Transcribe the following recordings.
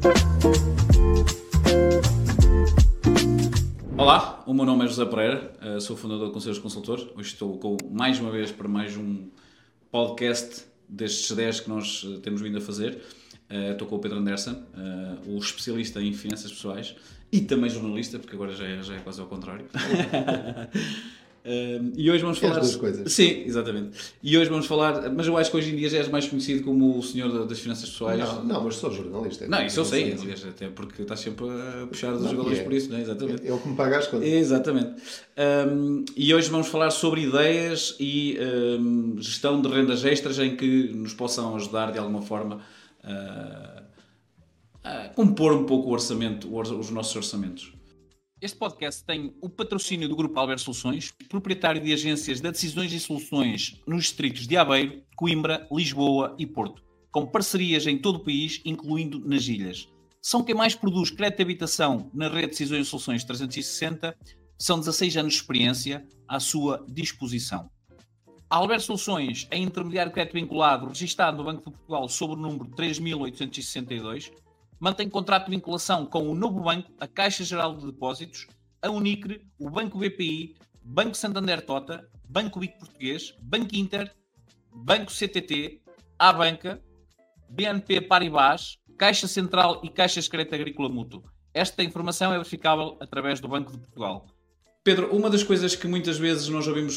Olá, o meu nome é José Pereira, sou fundador do Conselhos Consultores. Hoje estou mais uma vez para mais um podcast destes 10 que nós temos vindo a fazer. Estou com o Pedro Anderson, o especialista em finanças pessoais e também jornalista, porque agora já é quase ao contrário. E hoje vamos falar... As duas coisas. Sim, exatamente. E hoje vamos falar... Mas eu acho que hoje em dia já és mais conhecido como o senhor das finanças pessoais. Não, mas sou jornalista. Não, isso eu sei, aliás, até porque estás sempre a puxar dos jogadores por isso, não é? Exatamente. É o que me paga as contas. Exatamente. E hoje vamos falar sobre ideias e gestão de rendas extras em que nos possam ajudar de alguma forma a compor um pouco o orçamento, os nossos orçamentos. Este podcast tem o patrocínio do Grupo Albert Soluções, proprietário de agências de decisões e soluções nos distritos de Aveiro, Coimbra, Lisboa e Porto, com parcerias em todo o país, incluindo nas ilhas. São quem mais produz crédito de habitação na rede de decisões e soluções 360, são 16 anos de experiência à sua disposição. A Albert Soluções é intermediário de crédito vinculado, registado no Banco de Portugal sob o número 3.862, mantém contrato de vinculação com o Novo Banco, a Caixa Geral de Depósitos, a Unicre, o Banco BPI, Banco Santander Tota, Banco BIC Português, Banco Inter, Banco CTT, A Banca, BNP Paribas, Caixa Central e Caixas de Crédito Agrícola Mútuo. Esta informação é verificável através do Banco de Portugal. Pedro, uma das coisas que muitas vezes nós ouvimos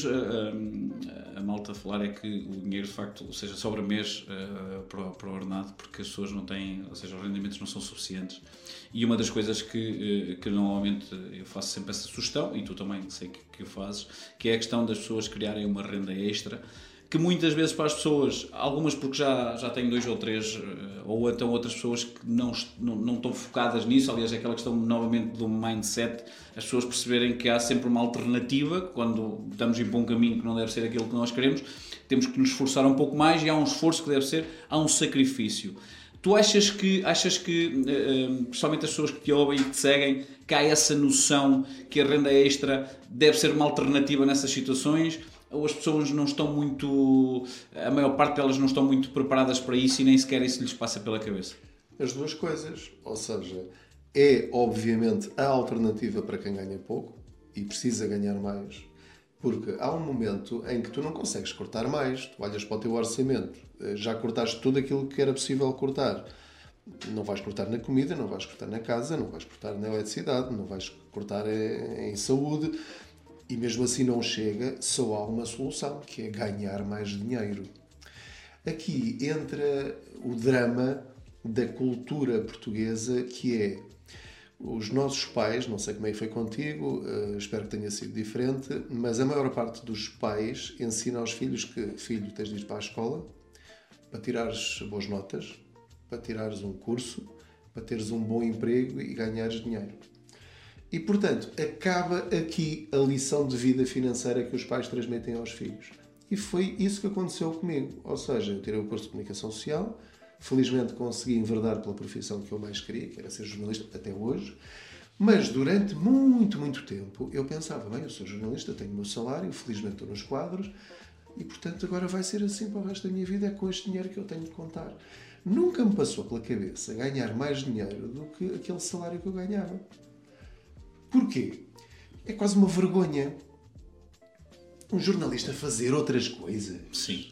a malta falar é que o dinheiro de facto, ou seja, sobra mês para o ordenado, porque as pessoas não têm, ou seja, os rendimentos não são suficientes. E uma das coisas que normalmente eu faço sempre essa sugestão, e tu também sei que o fazes, que é a questão das pessoas criarem uma renda extra, que muitas vezes para as pessoas, algumas porque já têm 2 ou 3, ou então outras pessoas que não estão focadas nisso, aliás é aquela questão novamente do mindset, as pessoas perceberem que há sempre uma alternativa, quando estamos em bom caminho que não deve ser aquilo que nós queremos, temos que nos esforçar um pouco mais e há um esforço que deve ser, há um sacrifício. Tu achas que principalmente as pessoas que te ouvem e que te seguem, que há essa noção que a renda extra deve ser uma alternativa nessas situações? Ou as pessoas não estão muito... A maior parte delas não estão muito preparadas para isso e nem sequer isso lhes passa pela cabeça? As duas coisas. Ou seja, é obviamente a alternativa para quem ganha pouco e precisa ganhar mais. Porque há um momento em que tu não consegues cortar mais. Tu olhas para o teu orçamento. Já cortaste tudo aquilo que era possível cortar. Não vais cortar na comida, não vais cortar na casa, não vais cortar na eletricidade, não vais cortar em saúde. E mesmo assim não chega, só há uma solução, que é ganhar mais dinheiro. Aqui entra o drama da cultura portuguesa, que é os nossos pais, não sei como é que foi contigo, espero que tenha sido diferente, mas a maior parte dos pais ensina aos filhos que, filho, tens de ir para a escola para tirares boas notas, para tirares um curso, para teres um bom emprego e ganhares dinheiro. E, portanto, acaba aqui a lição de vida financeira que os pais transmitem aos filhos. E foi isso que aconteceu comigo. Ou seja, eu tirei o curso de Comunicação Social, felizmente consegui enverdar pela profissão que eu mais queria, que era ser jornalista, até hoje. Mas durante muito, muito tempo eu pensava, bem, eu sou jornalista, tenho o meu salário, felizmente estou nos quadros, e, portanto, agora vai ser assim para o resto da minha vida, é com este dinheiro que eu tenho de contar. Nunca me passou pela cabeça ganhar mais dinheiro do que aquele salário que eu ganhava. Porquê? É quase uma vergonha um jornalista fazer outras coisas. Sim.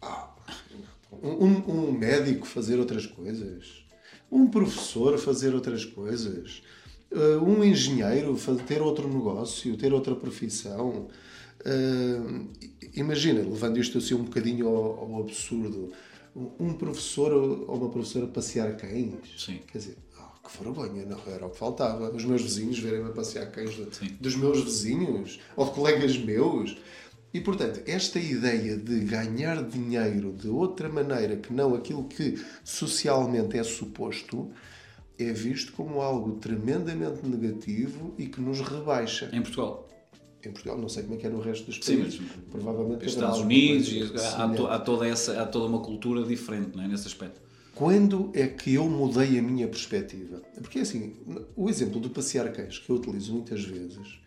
Um médico fazer outras coisas. Um professor fazer outras coisas. Um engenheiro ter outro negócio, ter outra profissão. Imagina, levando isto assim um bocadinho ao absurdo, um professor ou uma professora passear cães. Sim. Quer dizer, que vergonha, não era o que faltava. Os meus vizinhos verem-me a passear cães dos meus vizinhos ou de colegas meus. E, portanto, esta ideia de ganhar dinheiro de outra maneira que não aquilo que socialmente é suposto é visto como algo tremendamente negativo e que nos rebaixa. Em Portugal? Em Portugal, não sei como é que é no resto dos países. Sim, provavelmente nos Estados Unidos, há toda uma cultura diferente, não é, nesse aspecto. Quando é que eu mudei a minha perspectiva? Porque, assim, o exemplo do passear cães que eu utilizo muitas vezes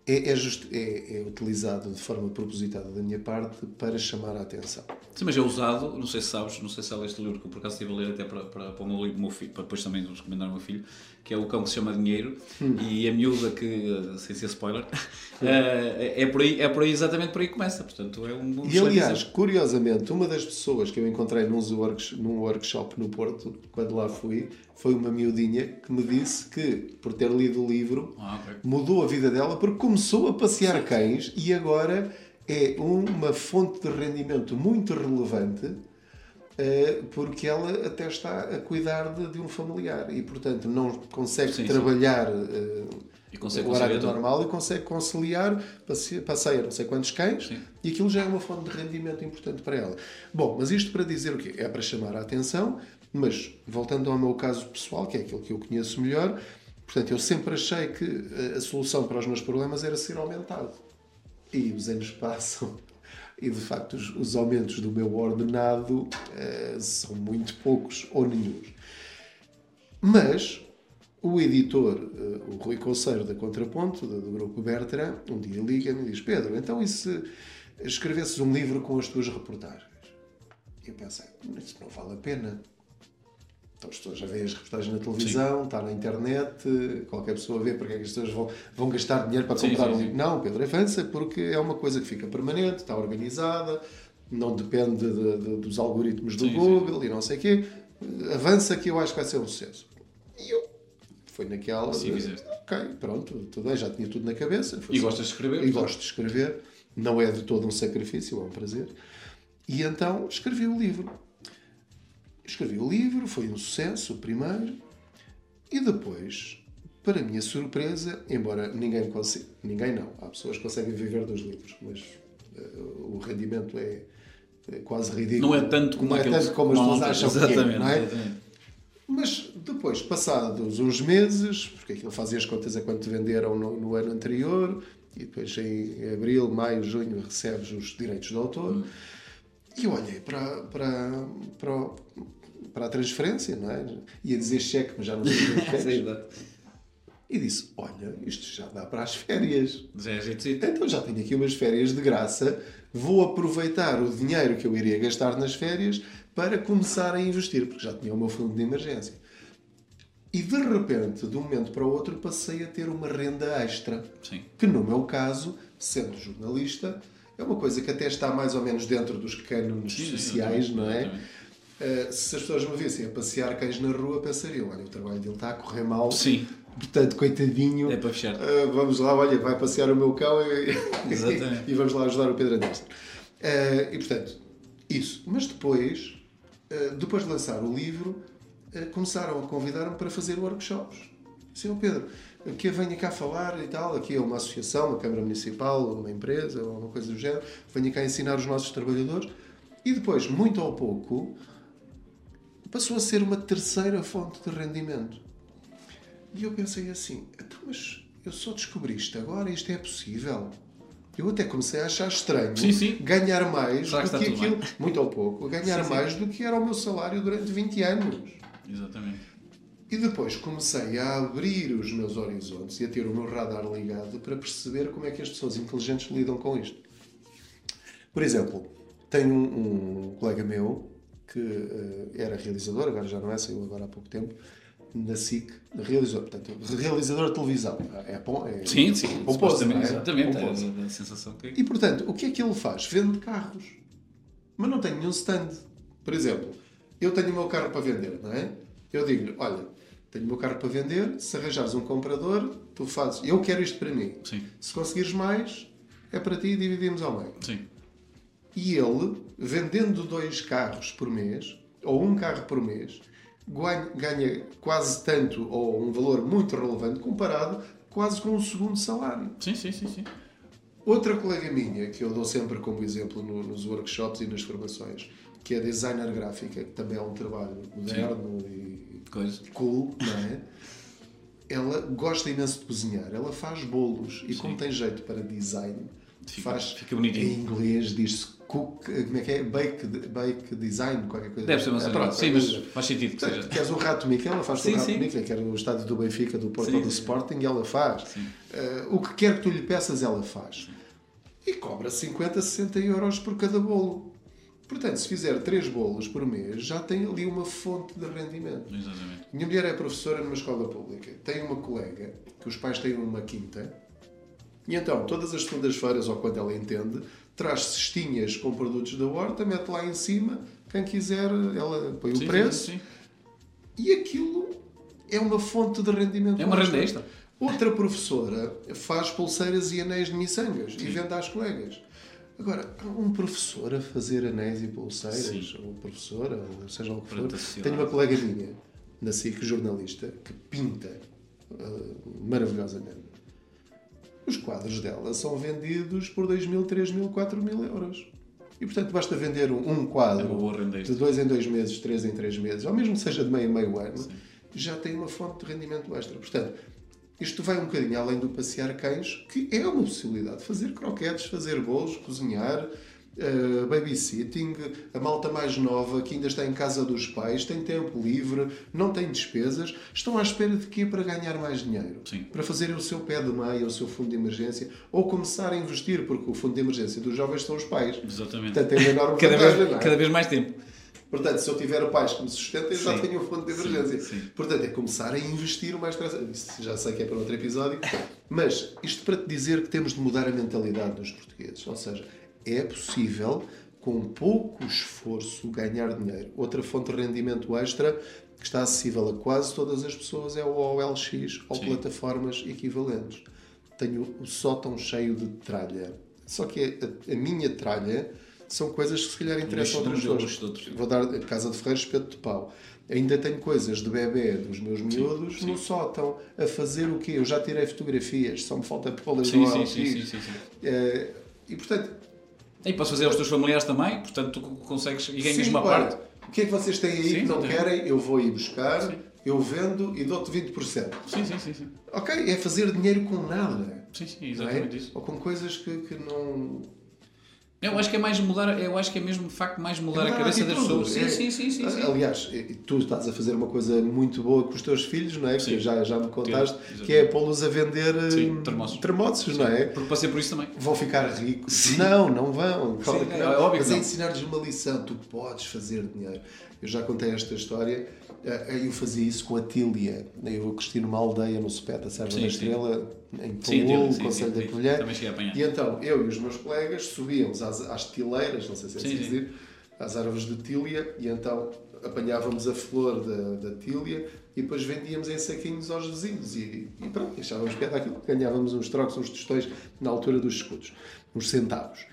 é utilizado de forma propositada da minha parte para chamar a atenção. Sim, mas é usado, não sei se sabes, não sei se há este livro que eu por acaso estive a ler até para o meu filho, para depois também nos recomendar ao meu filho, que é O Cão que se Chama Dinheiro, e a miúda que, sem ser spoiler, é por aí, exatamente por aí que começa, portanto é um E aliás, curiosamente, uma das pessoas que eu encontrei num workshop no Porto, quando lá fui, foi uma miudinha que me disse que, por ter lido o livro, mudou a vida dela porque começou a passear cães e agora é uma fonte de rendimento muito relevante, porque ela até está a cuidar de um familiar e, portanto, não consegue trabalhar o horário normal e consegue conciliar, passeia não sei quantos cães, e aquilo já é uma fonte de rendimento importante para ela. Bom, mas isto para dizer o quê? É para chamar a atenção, mas voltando ao meu caso pessoal, que é aquilo que eu conheço melhor, portanto, eu sempre achei que a solução para os meus problemas era ser aumentado. E os anos passam e, de facto, os aumentos do meu ordenado são muito poucos ou nenhuns. Mas o editor, o Rui Conceiro da Contraponto, do Grupo Bertrand, um dia liga-me e diz: Pedro, então e se escrevesses um livro com as tuas reportagens? E eu pensei, isso não vale a pena. Então as pessoas já veem as reportagens na televisão, está na internet, qualquer pessoa vê porque é que as pessoas vão gastar dinheiro para comprar um livro. Não, Pedro, avança porque é uma coisa que fica permanente, está organizada, não depende dos algoritmos do Google e não sei o quê. Avança que eu acho que vai ser um sucesso. E eu fui naquela... ok, pronto, tudo bem, já tinha tudo na cabeça. E gostas de escrever? E gosto de escrever. Não é de todo um sacrifício, é um prazer. E então escrevi o livro. Foi um sucesso, o primeiro, e depois, para a minha surpresa, embora ninguém consiga, ninguém não, há pessoas que conseguem viver dos livros, mas o rendimento é quase ridículo. Não é tanto como, as pessoas acham que é, não é? Exatamente. Mas depois, passados uns meses, porque aquilo fazia as contas a quanto venderam no ano anterior, e depois em abril, maio, junho recebes os direitos de autor, e eu olhei para a transferência, não é? Ia dizer cheque, mas já não sei o que e disse, olha, isto já dá para as férias. Então já tenho aqui umas férias de graça, vou aproveitar o dinheiro que eu iria gastar nas férias para começar a investir, porque já tinha o meu fundo de emergência. E de repente, de um momento para o outro, passei a ter uma renda extra. Sim. Que no meu caso, sendo jornalista, é uma coisa que até está mais ou menos dentro dos cânones sociais, não é? Se as pessoas me vissem a passear cães na rua, pensariam, olha, o trabalho dele está a correr mal. Sim. Portanto, coitadinho. É para fechar. Vamos lá, olha, vai passear o meu cão e vamos lá ajudar o Pedro Anderson. E portanto, isso. Mas depois de lançar o livro, começaram a convidar-me para fazer workshops. Sim, Pedro, que venha cá falar e tal, aqui é uma associação, uma Câmara Municipal, uma empresa, ou uma coisa do género, venha cá ensinar os nossos trabalhadores. E depois, muito ou pouco, passou a ser uma terceira fonte de rendimento. E eu pensei assim, então, mas eu só descobri isto agora, isto é possível? Eu até comecei a achar estranho ganhar mais do que aquilo, muito ou pouco, ganhar mais do que era o meu salário durante 20 anos. Exatamente. E depois comecei a abrir os meus horizontes e a ter o meu radar ligado para perceber como é que as pessoas inteligentes lidam com isto. Por exemplo, tenho um colega meu que era realizador, agora já não é, saiu agora há pouco tempo, na SIC, realizador de televisão. Sim, pomposo, não é? Exatamente, é a sensação que... E, portanto, o que é que ele faz? Vende carros. Mas não tem nenhum stand. Por exemplo, eu tenho o meu carro para vender, não é? Eu digo-lhe, olha, tenho o meu carro para vender, se arranjares um comprador, tu fazes, eu quero isto para mim. Sim. Se conseguires mais, é para ti e dividimos ao meio. Sim. E ele, vendendo 2 carros por mês, ou 1 carro por mês, ganha quase tanto, ou um valor muito relevante, comparado quase com um segundo salário. Sim. Outra colega minha, que eu dou sempre como exemplo nos workshops e nas formações, que é designer gráfica, que também é um trabalho moderno e cool, não é? Ela gosta imenso de cozinhar, ela faz bolos e como tem jeito para design, fica bonitinho. Em inglês diz-se Cook, como é que é? Bake design, qualquer coisa. Deve ser uma coisa. Sim, mas faz sentido que seja. Queres um rato Mickey, ela faz o rato Mickey, quer o estádio do Benfica, do Porto ou do Sporting, ela faz. O que quer que tu lhe peças, ela faz. E cobra 50, 60 euros por cada bolo. Portanto, se fizer 3 bolos por mês, já tem ali uma fonte de rendimento. Exatamente. Minha mulher é professora numa escola pública. Tem uma colega que os pais têm uma quinta. E então, todas as segundas-feiras, ou quando ela entende, traz cestinhas com produtos da horta, mete lá em cima. Quem quiser, ela põe o preço. Sim. E aquilo é uma fonte de rendimento. É uma renda extra. Outra professora faz pulseiras e anéis de miçangas e vende às colegas. Agora, um professor a fazer anéis e pulseiras, ou professora, ou seja o que for. Tenho uma colega minha, na SIC, jornalista, que pinta maravilhosamente. Os quadros dela são vendidos por 2.000, 3.000, 4.000 euros. E, portanto, basta vender um quadro de 2 em 2 meses, 3 em 3 meses, ou mesmo que seja de meio em meio ano, já tem uma fonte de rendimento extra. Portanto, isto vai um bocadinho além do passear cães, que é uma possibilidade. Fazer croquetes, fazer bolos, cozinhar, babysitting, a malta mais nova que ainda está em casa dos pais, tem tempo livre, não tem despesas, estão à espera de quê para ganhar mais dinheiro? Sim. Para fazerem o seu pé de meia, o seu fundo de emergência, ou começar a investir, porque o fundo de emergência dos jovens são os pais. Exatamente. Portanto, tem uma enorme vantagem, cada vez mais tempo. Portanto, se eu tiver pais que me sustentem, eu já tenho um fundo de emergência. Sim. Portanto, é começar a investir o mais depressa. Isso já sei que é para outro episódio. Mas isto para te dizer que temos de mudar a mentalidade dos portugueses. Ou seja, é possível, com pouco esforço, ganhar dinheiro. Outra fonte de rendimento extra que está acessível a quase todas as pessoas é o OLX ou plataformas equivalentes. Tenho o sótão cheio de tralha. Só que a minha tralha são coisas que se calhar interessam a outras pessoas. Vou dar a Casa de Ferreiros, espeto de pau. Ainda tenho coisas de bebê dos meus miúdos no sótão a fazer o quê? Eu já tirei fotografias, só me falta pô-las no OLX. E portanto... E podes fazer aos teus familiares também, portanto tu consegues e ganhas uma parte. O que é que vocês têm aí que não querem? Eu vou ir buscar, eu vendo e dou-te 20%. Sim. Ok, é fazer dinheiro com nada. Sim, exatamente isso. Ou com coisas que não... Eu acho que é mais mudar, eu acho que é mesmo de facto mais mudar a cabeça das pessoas. Sim. Aliás, tu estás a fazer uma coisa muito boa com os teus filhos, não é? Que já me contaste, que é pô-los a vender termossos, não é? Porque passei por isso também. Vão ficar ricos. Não vão. É óbvio. Mas é ensinar-lhes uma lição. Tu podes fazer dinheiro. Eu já contei esta história. Eu fazia isso com a Tília. Eu cresci numa aldeia no Sopete, a Serra da Estrela, em Polo, o Conselho da Colher. E então, eu e os meus colegas subíamos às tileiras, não sei se é assim dizer, às árvores de Tília, e então apanhávamos a flor da Tília e depois vendíamos em saquinhos aos vizinhos. E pronto, achávamos que era aquilo. Ganhávamos uns trocos, uns tostões na altura dos escudos, uns centavos.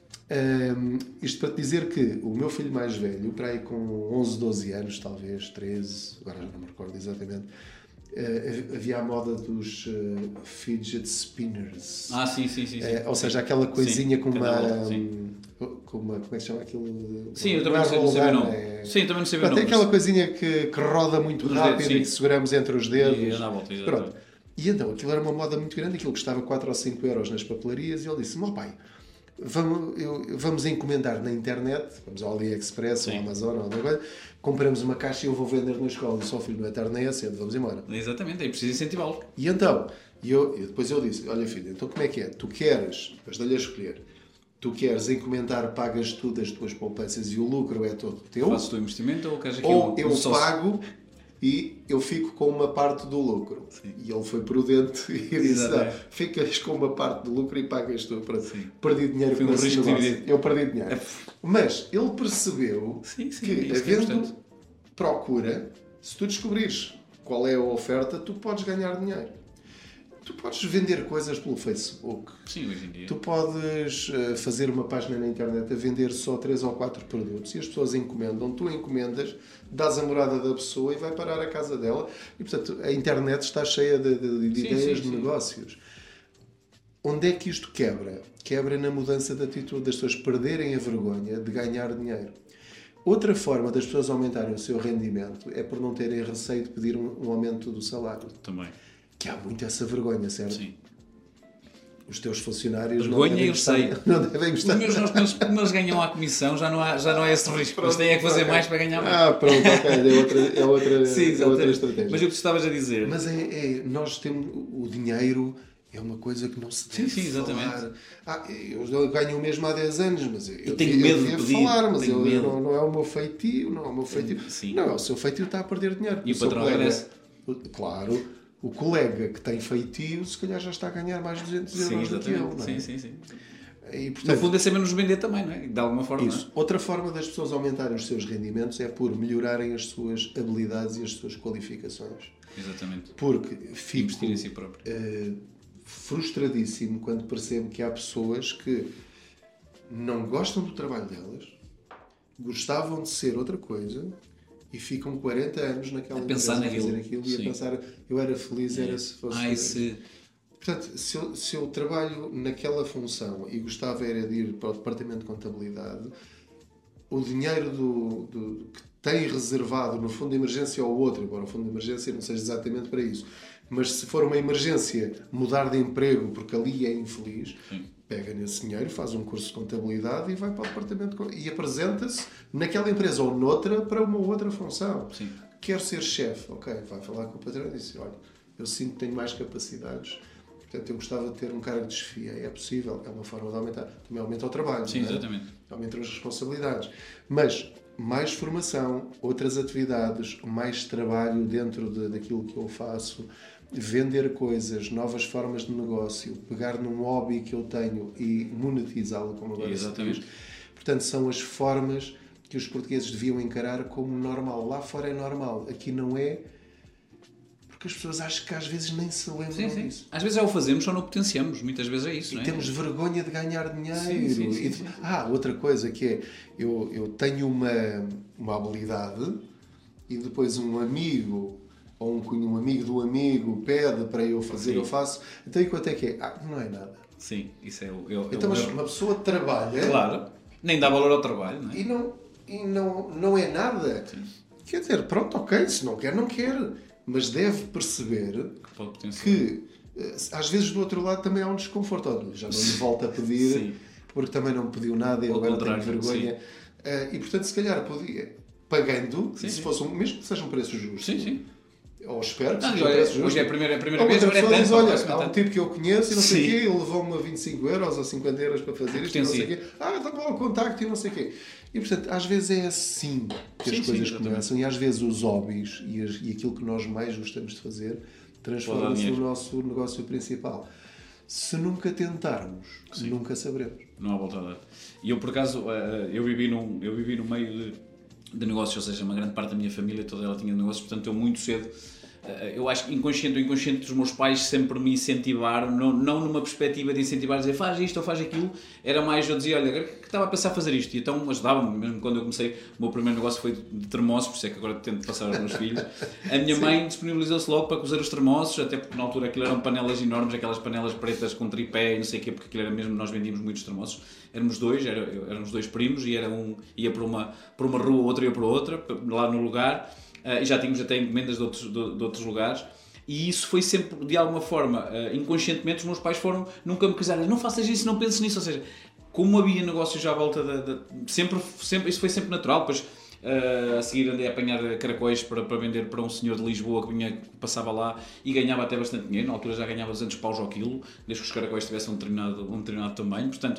Isto para te dizer que o meu filho mais velho, para aí com 11, 12 anos, talvez 13, agora já não me recordo exatamente, havia a moda dos fidget spinners. Sim. Ou seja, aquela coisinha com uma... Como é que se chama aquilo? Sim, eu também não sei o nome. Sim, eu também não sei o nome. Tem aquela coisinha que roda muito rápido e que seguramos entre os dedos. E anda à volta, pronto. E então, aquilo era uma moda muito grande, aquilo custava 4 ou 5 euros nas papelarias, e ele disse: meu pai, vamos encomendar na internet, vamos ao AliExpress ou ao Amazon ou alguma coisa, compramos uma caixa e eu vou vender na escola. O filho não é tarde nem é cedo, vamos embora. Exatamente, é preciso incentivá-lo. E então, depois eu disse: olha filho, então como é que é? Tu queres, depois dei-lhe a escolher, tu queres encomendar, pagas tu das tuas poupanças e o lucro é todo teu? Fazes o teu investimento ou queres aqui eu pago e eu fico com uma parte do lucro. Sim. E ele foi prudente e disse: ficas com uma parte do lucro e pagas tu. Perdi dinheiro com esse negócio. Eu perdi dinheiro. Mas ele percebeu que, havendo procura, se tu descobrires qual é a oferta, tu podes ganhar dinheiro. Tu podes vender coisas pelo Facebook. Sim, hoje em dia. Tu podes fazer uma página na internet a vender só 3 ou 4 produtos e as pessoas encomendam. Tu encomendas, dás a morada da pessoa e vai parar a casa dela. E, portanto, a internet está cheia de ideias de negócios. Onde é que isto quebra? Quebra na mudança de atitude, das pessoas perderem a vergonha de ganhar dinheiro. Outra forma das pessoas aumentarem o seu rendimento é por não terem receio de pedir um aumento do salário. Também. Que há muito essa vergonha, certo? Sim. os teus funcionários vergonha, eu sei. Não devem gostar. Os meus, como eles ganham à comissão, já não é esse risco. Eles têm que fazer mais para ganhar mais. Pronto, ok. É outra, sim, é outra estratégia. Mas o que tu estavas a dizer... Mas nós temos... O dinheiro é uma coisa que não se deve falar. Eu ganho o mesmo há 10 anos, mas eu tenho medo de pedir, falar, mas não é o meu feitio. Não é o meu feitio. Sim. Não, o seu feitio está a perder dinheiro. E o patrão agradece. Claro. O colega que tem feitio, se calhar já está a ganhar mais de 200 euros do que eu. Não é? Sim. E, portanto, no fundo é saber nos vender também, não é? De alguma forma. Isso. Outra forma das pessoas aumentarem os seus rendimentos é por melhorarem as suas habilidades e as suas qualificações. Exatamente. Porque fico investir em si próprio. Frustradíssimo quando percebo que há pessoas que não gostam do trabalho delas, gostavam de ser outra coisa e ficam 40 anos naquela empresa a fazer aquilo e a pensar, eu era feliz, era se fosse... Portanto, se eu trabalho naquela função e gostava era de ir para o departamento de contabilidade, o dinheiro que tem reservado no fundo de emergência ao outro, embora o fundo de emergência não seja exatamente para isso, mas se for uma emergência mudar de emprego porque ali é infeliz, pega nesse dinheiro, faz um curso de contabilidade e vai para o departamento e apresenta-se naquela empresa ou noutra para uma outra função. Sim. Quer ser chefe, ok, vai falar com o patrão e diz, olha, eu sinto que tenho mais capacidades, portanto eu gostava de ter um cargo de chefia. É possível, é uma forma de aumentar. Também aumenta o trabalho. Sim, exatamente. Aumentam as responsabilidades. Mas mais formação, outras atividades, mais trabalho dentro daquilo que eu faço, vender coisas, novas formas de negócio, pegar num hobby que eu tenho e monetizá-lo, como agora se diz. Portanto, são as formas que os portugueses deviam encarar como normal. Lá fora é normal, aqui não é, porque as pessoas acham que às vezes nem se lembram disso. Às vezes já o fazemos, só não potenciamos, muitas vezes é isso, não é? E temos vergonha de ganhar dinheiro. Sim. Outra coisa que é, eu tenho uma habilidade e depois um amigo ou um amigo do amigo pede para eu fazer, eu faço. Então, e quanto é que é? Não é nada. Sim, isso é então, mas uma pessoa trabalha... Claro, nem dá valor ao trabalho, não é? E não é nada. Sim. Quer dizer, pronto, ok, se não quer, não quer. Mas deve perceber que às vezes do outro lado também há um desconforto. Olha, já não lhe volta a pedir, porque também não me pediu nada e agora tenho vergonha. E, portanto, se calhar podia, pagando, se fosse mesmo que seja um preço justo... Ou espero que seja um preço justo. Hoje é a primeira vez, agora é tanto. Diz, olha, há um tipo que eu conheço e não sei o quê, ele levou-me a 25 euros ou 50 euros para fazer isto e não sei o quê. Dá-me lá o contacto e não sei o quê. E, portanto, às vezes é assim que as coisas começam e às vezes os hobbies e aquilo que nós mais gostamos de fazer transforma-se no nosso negócio principal. Se nunca tentarmos, nunca saberemos. Não há volta a dar. E eu, por acaso, eu vivi no meio de negócios, ou seja, uma grande parte da minha família, toda ela tinha negócios, portanto eu muito cedo, eu acho que inconsciente ou inconsciente dos meus pais sempre me incentivaram, não numa perspectiva de incentivar, dizer faz isto ou faz aquilo, era mais eu dizia, olha, que estava a pensar fazer isto, e então ajudava-me, mesmo quando eu comecei, o meu primeiro negócio foi de termossos, por isso é que agora tento passar aos meus filhos, a minha mãe disponibilizou-se logo para cozer os termossos, até porque na altura aquilo eram panelas enormes, aquelas panelas pretas com tripé e não sei o quê, porque aquilo era mesmo, nós vendíamos muitos termossos, éramos dois primos e ia para uma rua, outra ia para outra, lá no lugar, e já tínhamos até encomendas de outros lugares, e isso foi sempre, de alguma forma, inconscientemente, os meus pais nunca me quiseram, não faças isso, não penses nisso, ou seja, como havia negócios já à volta sempre, isso foi sempre natural, depois a seguir andei a apanhar caracóis para vender para um senhor de Lisboa que passava lá e ganhava até bastante dinheiro, na altura já ganhava 200 paus ao quilo, desde que os caracóis tivessem um determinado tamanho, portanto,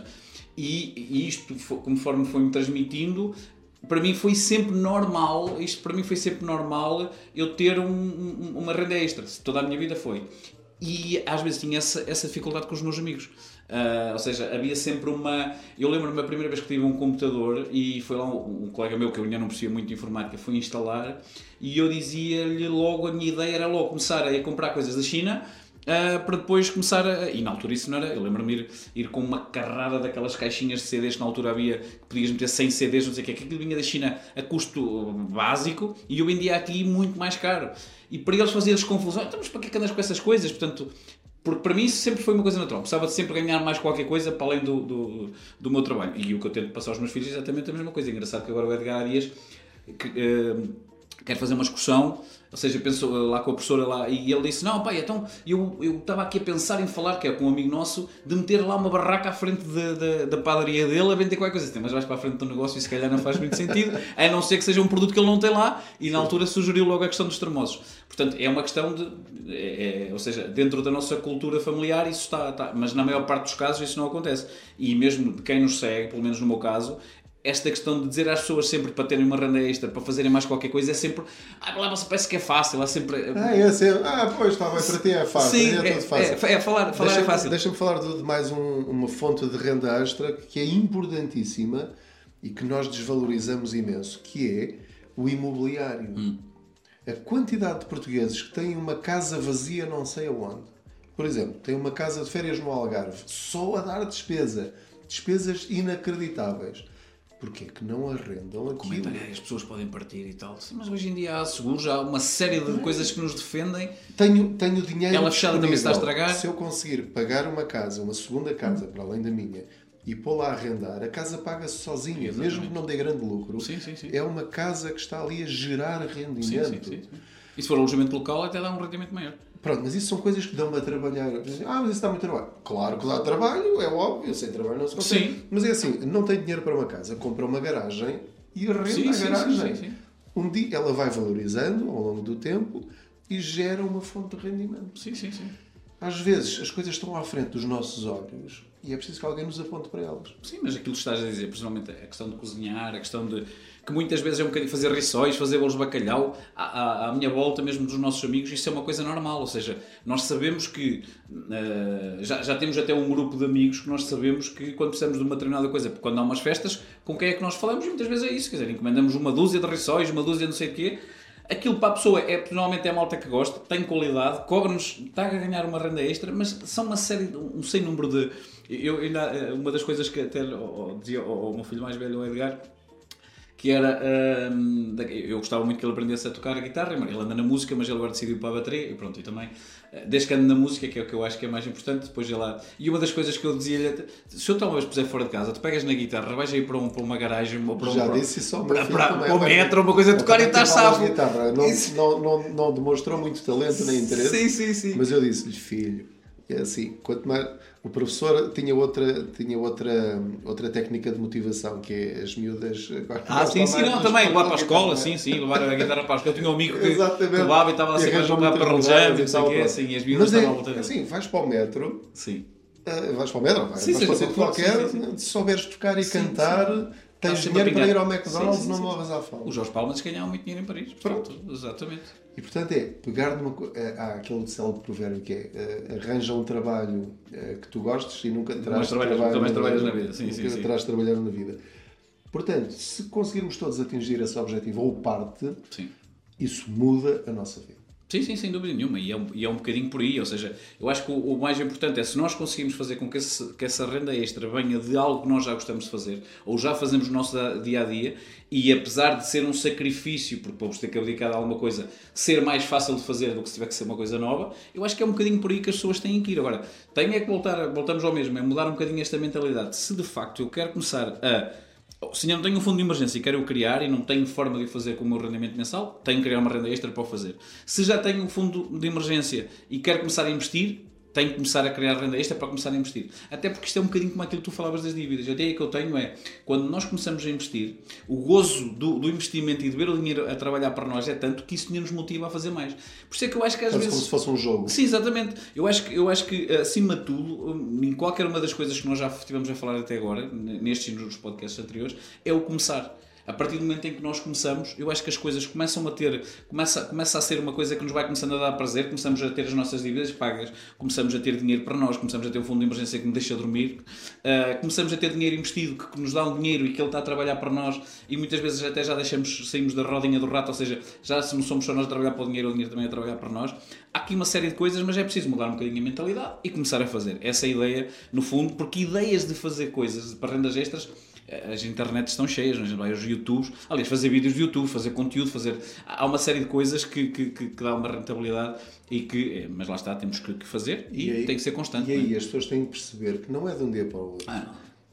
e isto, conforme foi-me transmitindo, para mim foi sempre normal, eu ter uma renda extra, toda a minha vida foi. E às vezes tinha essa dificuldade com os meus amigos. Ou seja, havia sempre eu lembro-me a primeira vez que tive um computador e foi lá um colega meu que eu ainda não percebia muito de informática, foi instalar e eu dizia-lhe logo, a minha ideia era logo começar a comprar coisas da China, para depois começar e na altura isso não era, eu lembro-me de ir com uma carrada daquelas caixinhas de CDs que na altura havia, que podias meter 100 CDs, não sei o que, aquilo vinha da China a custo básico e eu vendia aqui muito mais caro. E para eles fazia-lhes confusão, então, mas para que andas com essas coisas? Portanto, porque para mim isso sempre foi uma coisa natural, precisava de sempre ganhar mais qualquer coisa para além do meu trabalho. E o que eu tento passar aos meus filhos é exatamente a mesma coisa. É engraçado que agora o Edgar Arias, quero fazer uma excursão, ou seja, penso lá com a professora lá, e ele disse, não pai, então eu estava aqui a pensar em falar, que é com um amigo nosso, de meter lá uma barraca à frente da padaria dele a vender qualquer coisa. Mas vais para a frente do negócio e se calhar não faz muito sentido, a não ser que seja um produto que ele não tem lá, e na altura sugeriu logo a questão dos termossos. Portanto, é uma questão ou seja, dentro da nossa cultura familiar isso está, mas na maior parte dos casos isso não acontece. E mesmo de quem nos segue, pelo menos no meu caso, esta questão de dizer às pessoas sempre para terem uma renda extra, para fazerem mais qualquer coisa, é sempre... lá você parece que é fácil, é sempre... Pois, está bem, para ti é fácil. Sim, é tudo fácil. Falar é fácil. Deixa-me falar de mais uma fonte de renda extra que é importantíssima e que nós desvalorizamos imenso, que é o imobiliário. A quantidade de portugueses que têm uma casa vazia não sei aonde. Por exemplo, têm uma casa de férias no Algarve, só a dar despesas inacreditáveis. Porquê que não arrendam aquilo? As pessoas podem partir e tal. Sim, mas hoje em dia há seguros, há uma série de coisas que nos defendem. Tenho dinheiro. Ela fechada também se está a estragar. Se eu conseguir pagar uma segunda casa, para além da minha, e pô-la a arrendar, a casa paga-se sozinha, mesmo que não dê grande lucro. Sim. É uma casa que está ali a gerar rendimento. Sim. E se for alojamento local, até dá um rendimento maior. Pronto, mas isso são coisas que dão-me a trabalhar. Mas isso dá muito trabalho. Claro que dá trabalho, é óbvio, sem trabalho não se consegue. Sim. Mas é assim, não tem dinheiro para uma casa, compra uma garagem e arrenda a garagem. Sim. Um dia ela vai valorizando ao longo do tempo e gera uma fonte de rendimento. Sim. Às vezes as coisas estão à frente dos nossos olhos e é preciso que alguém nos aponte para elas. Sim, mas aquilo que estás a dizer, principalmente a questão de cozinhar, a questão de... que muitas vezes é um bocadinho fazer rissóis, fazer bolos de bacalhau, à minha volta mesmo dos nossos amigos, isso é uma coisa normal, ou seja, nós sabemos que, já temos até um grupo de amigos que nós sabemos que quando precisamos de uma determinada coisa, porque quando há umas festas, com quem é que nós falamos? E muitas vezes é isso, quer dizer, encomendamos uma dúzia de rissóis, uma dúzia de não sei o quê, aquilo para a pessoa normalmente é a malta que gosta, tem qualidade, cobra-nos, está a ganhar uma renda extra, mas são um sem número de... uma das coisas que até dizia ao meu filho mais velho, o Edgar, que era, eu gostava muito que ele aprendesse a tocar a guitarra, ele anda na música, mas ele agora decidiu para a bateria, e pronto, e também, desde que ando na música, que é o que eu acho que é mais importante, depois ele lá... E uma das coisas que eu dizia-lhe, se eu uma vez puser fora de casa, tu pegas na guitarra, vais aí para uma garagem, ou para o metro, uma coisa a tocar e estás safo. Não demonstrou muito talento nem interesse, sim. Mas eu disse-lhe, filho, é assim, quanto mais... O professor tinha outra técnica de motivação, que é as miúdas... também, levar para a escola, levar a guitarra para a escola. Eu tinha um amigo que levava e estava a ser mais para relajante, não sei o quê, assim, e as miúdas estavam a voltar. Assim, vais para o metro... Sim. Vais para o metro, vais para o sítio qualquer, se souberes tocar e cantar... Tens dinheiro para ir ao McDonald's, não morras à fome. Os Jorge Palmas ganhavam muito dinheiro em Paris. Pronto, exatamente. E portanto pegar numa coisa... Há aquele célebre provérbio que é arranja um trabalho que tu gostes e nunca terás trabalhas na vida. Nunca terás trabalhado na vida. Portanto, se conseguirmos todos atingir esse objetivo ou parte, isso muda a nossa vida. Sim, sem dúvida nenhuma, e é um bocadinho por aí, ou seja, eu acho que o mais importante é se nós conseguimos fazer com que essa renda extra venha de algo que nós já gostamos de fazer, ou já fazemos no nosso dia-a-dia, e apesar de ser um sacrifício, porque vamos ter que abdicar de alguma coisa, ser mais fácil de fazer do que se tiver que ser uma coisa nova, eu acho que é um bocadinho por aí que as pessoas têm que ir. Agora, voltamos ao mesmo, é mudar um bocadinho esta mentalidade. Se de facto eu quero começar se eu não tenho um fundo de emergência e quero o criar e não tenho forma de o fazer com o meu rendimento mensal, tenho que criar uma renda extra para o fazer. Se já tenho um fundo de emergência e quero começar a investir, tenho que começar a criar renda extra para começar a investir. Até porque isto é um bocadinho como aquilo que tu falavas das dívidas. A ideia que eu tenho é, quando nós começamos a investir, o gozo do investimento e de ver o dinheiro a trabalhar para nós é tanto que isso nos motiva a fazer mais. Por isso é que eu acho que às vezes... como se fosse um jogo. Sim, exatamente. Eu acho que acima de tudo, em qualquer uma das coisas que nós já estivemos a falar até agora, nestes e nos podcasts anteriores, é o começar. A partir do momento em que nós começamos, eu acho que as coisas começam a ter... Começa a ser uma coisa que nos vai começando a dar prazer, começamos a ter as nossas dívidas pagas, começamos a ter dinheiro para nós, começamos a ter um fundo de emergência que nos deixa dormir, começamos a ter dinheiro investido que nos dá um dinheiro e que ele está a trabalhar para nós, e muitas vezes até já saímos da rodinha do rato, ou seja, já não somos só nós a trabalhar para o dinheiro também a trabalhar para nós. Há aqui uma série de coisas, mas é preciso mudar um bocadinho a mentalidade e começar a fazer. Essa é a ideia, no fundo, porque ideias de fazer coisas para rendas extras, as internets estão cheias, os YouTubes, aliás, fazer vídeos de YouTube, fazer conteúdo, há uma série de coisas que dá uma rentabilidade mas lá está, temos que fazer e tem que ser constante. E aí as pessoas têm que perceber que não é de um dia para o outro.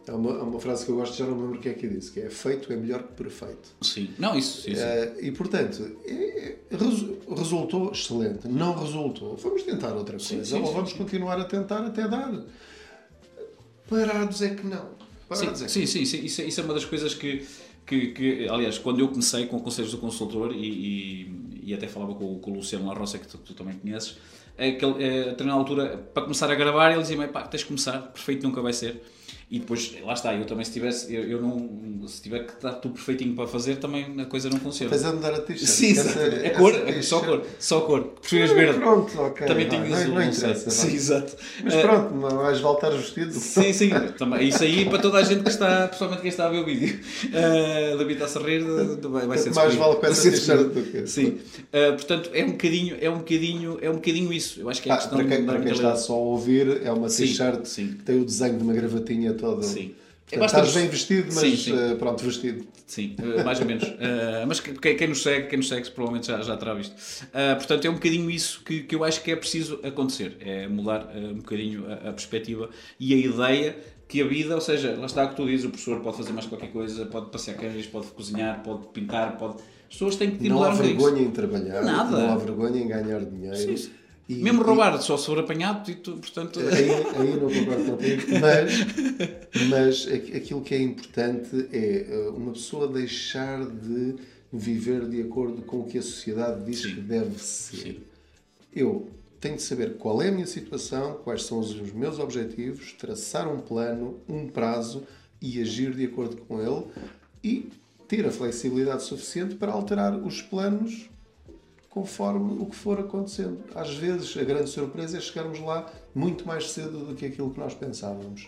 Há uma frase que eu gosto, já não me lembro o que é que disse, que é: feito é melhor que perfeito. Sim, não, isso. Sim. E portanto, resultou excelente. Não resultou, vamos tentar outra coisa. Ou vamos continuar a tentar até dar. Parados é que não. Sim. Isso é uma das coisas que aliás, quando eu comecei com conselhos do consultor e até falava com o Luciano La Roça, que tu também conheces, até na altura, para começar a gravar, ele dizia-me: pá, tens de começar, perfeito nunca vai ser. E depois, lá está, eu também se tiver que estar tudo perfeitinho para fazer, também a coisa não funciona. Tens a mudar a t-shirt. Sim, é cor, só cor. Preferes verde. Pronto, ok. Também tenho isso. Não interessa. Sim, exato. Mas pronto, vais voltar vestido. Sim. Também, isso aí para toda a gente que está, principalmente quem está a ver o vídeo. David está a rir, vai ser mais vale com essa t-shirt do que. Sim. Portanto, é um bocadinho isso. Eu acho que é a questão para quem está só a ouvir, é uma t-shirt que tem o desenho de uma gravatinha toda. Sim. Portanto, estás bem vestido, mas pronto, vestido. Sim, mais ou menos. Mas quem nos segue provavelmente já terá visto. Portanto, é um bocadinho isso que eu acho que é preciso acontecer. É mudar um bocadinho a perspectiva e a ideia que a vida, ou seja, lá está o que tu dizes, o professor pode fazer mais qualquer coisa, pode passear cães, pode cozinhar, pode pintar, As pessoas têm que mudar. Não há vergonha em trabalhar, nada. Não há vergonha em ganhar dinheiro. Sim. Mesmo roubar, só se for apanhado, e tu, portanto... Aí não concordo contigo, mas aquilo que é importante é uma pessoa deixar de viver de acordo com o que a sociedade diz que deve ser. Sim. Eu tenho de saber qual é a minha situação, quais são os meus objetivos, traçar um plano, um prazo e agir de acordo com ele e ter a flexibilidade suficiente para alterar os planos conforme o que for acontecendo. Às vezes, a grande surpresa é chegarmos lá muito mais cedo do que aquilo que nós pensávamos.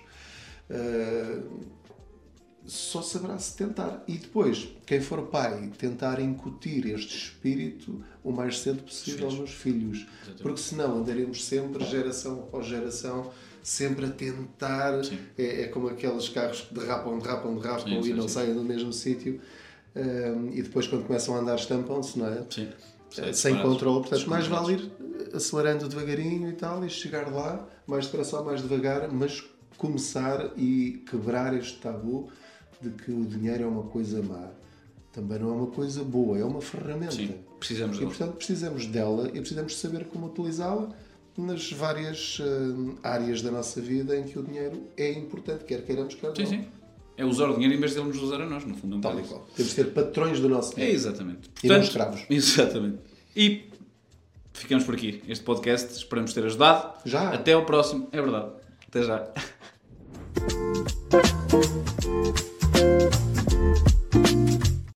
Só saberá-se tentar. E depois, quem for pai, tentar incutir este espírito o mais cedo possível nos filhos. Exatamente. Porque senão andaremos sempre, geração após geração, sempre a tentar. É como aqueles carros que derrapam e não saem do mesmo sítio. E depois, quando começam a andar, estampam-se, não é? Sim. Sem controle, portanto mais vale ir acelerando devagarinho e tal e chegar lá, mais depressa ou mais devagar, mas começar e quebrar este tabu de que o dinheiro é uma coisa má. Também não é uma coisa boa, é uma ferramenta. Sim, precisamos dela. E portanto precisamos dela e precisamos saber como utilizá-la nas várias áreas da nossa vida em que o dinheiro é importante, quer queiramos, quer não. Sim. É usar o dinheiro em vez de ele nos usar a nós, no fundo. Tal e qual. Temos de ser patrões do nosso dinheiro. Exatamente. E não escravos. Exatamente. E ficamos por aqui. Este podcast, esperamos ter ajudado. Já. Até ao próximo. É verdade. Até já.